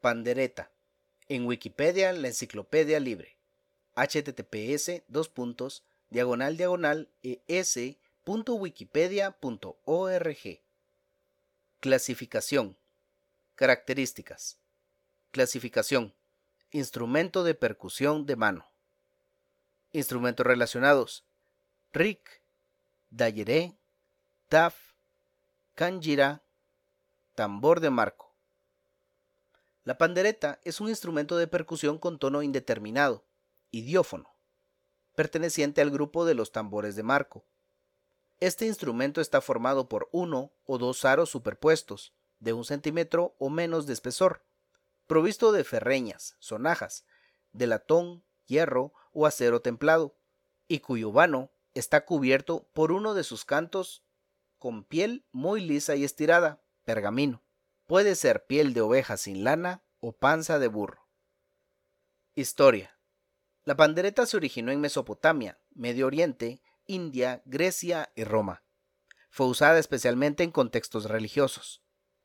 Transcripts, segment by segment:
Pandereta. En Wikipedia, la enciclopedia libre. https://es.wikipedia.org. Clasificación. Características. Clasificación. Instrumento de percusión de mano. Instrumentos relacionados: riq, dayeré, taf, kanjira, tambor de marco. La pandereta es un instrumento de percusión con tono indeterminado, idiófono, perteneciente al grupo de los tambores de marco. Este instrumento está formado por uno o dos aros superpuestos, de 1 centímetro o menos de espesor, provisto de ferreñas, sonajas, de latón, hierro o acero templado, y cuyo vano está cubierto por uno de sus cantos con piel muy lisa y estirada, pergamino. Puede ser piel de oveja sin lana o panza de burro. Historia. La pandereta se originó en Mesopotamia, Medio Oriente, India, Grecia y Roma. Fue usada especialmente en contextos religiosos.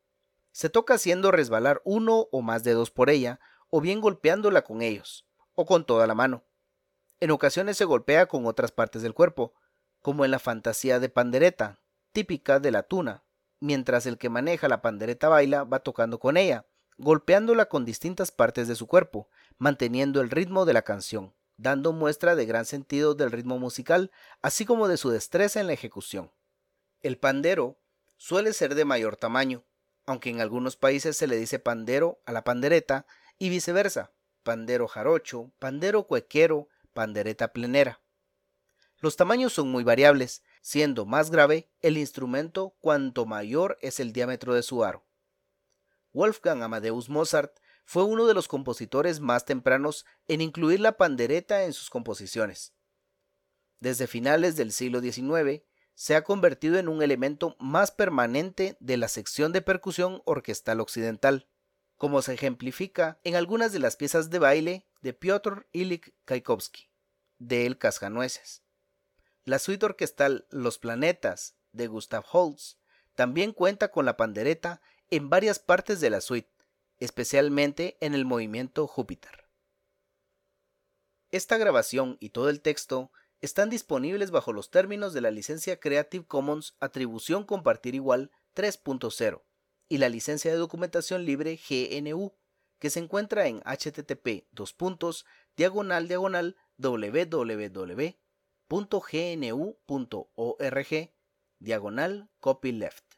Se toca haciendo resbalar uno o más dedos por ella, o bien golpeándola con ellos, o con toda la mano. En ocasiones se golpea con otras partes del cuerpo, como en la fantasía de pandereta, típica de la tuna, mientras el que maneja la pandereta baila va tocando con ella, golpeándola con distintas partes de su cuerpo, manteniendo el ritmo de la canción, dando muestra de gran sentido del ritmo musical, así como de su destreza en la ejecución. El pandero suele ser de mayor tamaño, aunque en algunos países se le dice pandero a la pandereta y viceversa, pandero jarocho, pandero cuequero, pandereta plenera. Los tamaños son muy variables, siendo más grave el instrumento cuanto mayor es el diámetro de su aro. Wolfgang Amadeus Mozart fue uno de los compositores más tempranos en incluir la pandereta en sus composiciones. Desde finales del siglo XIX se ha convertido en un elemento más permanente de la sección de percusión orquestal occidental, como se ejemplifica en algunas de las piezas de baile de Piotr Ilich Tchaikovsky, de El Cascanueces. La suite orquestal Los Planetas, de Gustav Holst, también cuenta con la pandereta en varias partes de la suite, especialmente en el movimiento Júpiter. Esta grabación y todo el texto están disponibles bajo los términos de la licencia Creative Commons Atribución Compartir Igual 3.0 y la licencia de documentación libre GNU, que se encuentra en http://www.gnu.org/copyleft.